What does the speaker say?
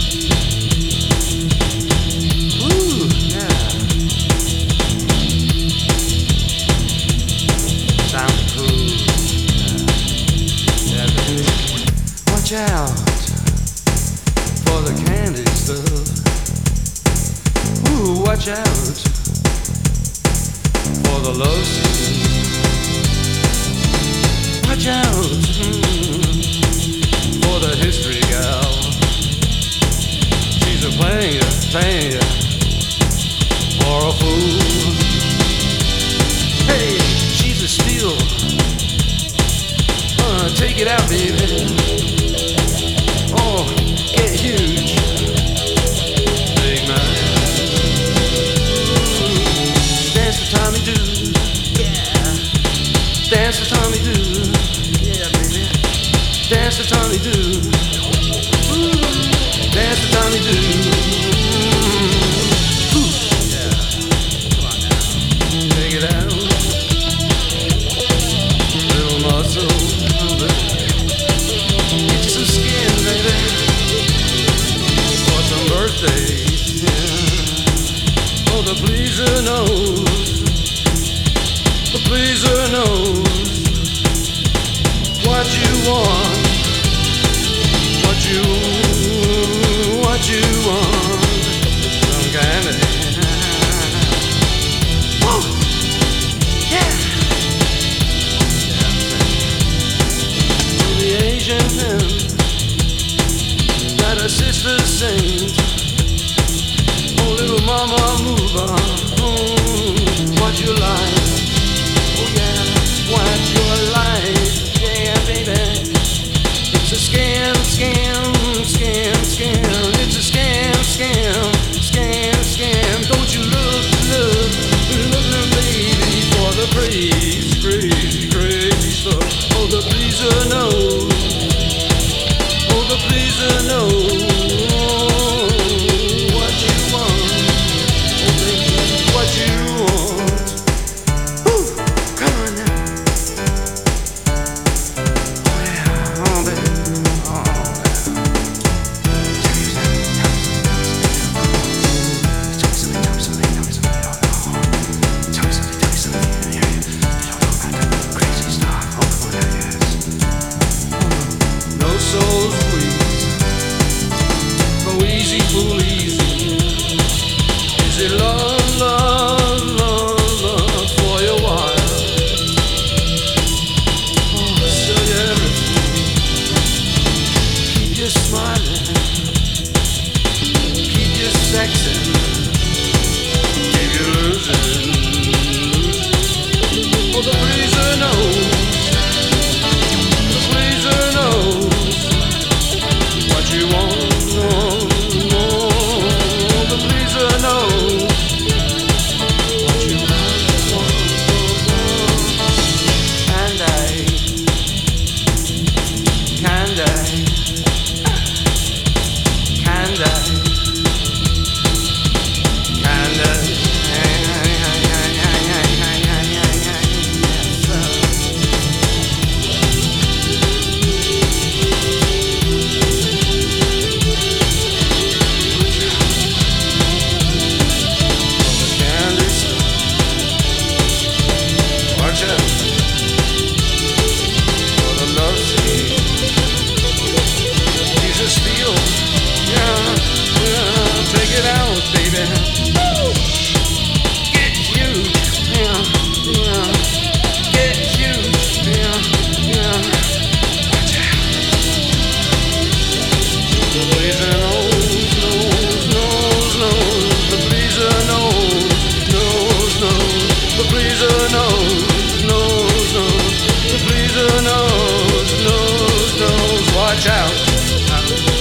Watch out for the candy stuff. Ooh, watch out for the love scene. Watch out for the history gal. She's playing you for a fool. Hey, she's a steal. Take it out, baby. Oh, get huge. Big man. Dance for Tommy Doo. Yeah. Dance for Tommy Doo. Yeah, baby. Dance for Tommy Doo. Dance for Tommy Doo. Yeah. Come on now. Take it out. Little muscle. Get you some skin, baby, for some birthdays, yeah. Oh, the pleaser knows, the pleaser knows what you want, what you want, some candy. Whoa, yeah. That her sister sings. Oh, little mama, move on. What you like? Oh yeah, what you like? Yeah, baby. It's a scam, scam, scam, scam. It's a scam, scam, scam, scam. Don't you look, baby, for the crazy, crazy, crazy stuff. Oh, the pleaser knows. The pleaser knows what you want, oh baby, what you want. Woo, come on now. Oh yeah, oh baby, oh yeah. Tell me something. Crazy stuff. Oh come on now, yes. No souls. Easy, fool, easy. Is it love, love, love, love for your while? Oh, sell you everything. Keep you smiling. Keep you sexy. Keep you losing. Oh, the pleaser knows. The pleaser knows what you want. Watch out.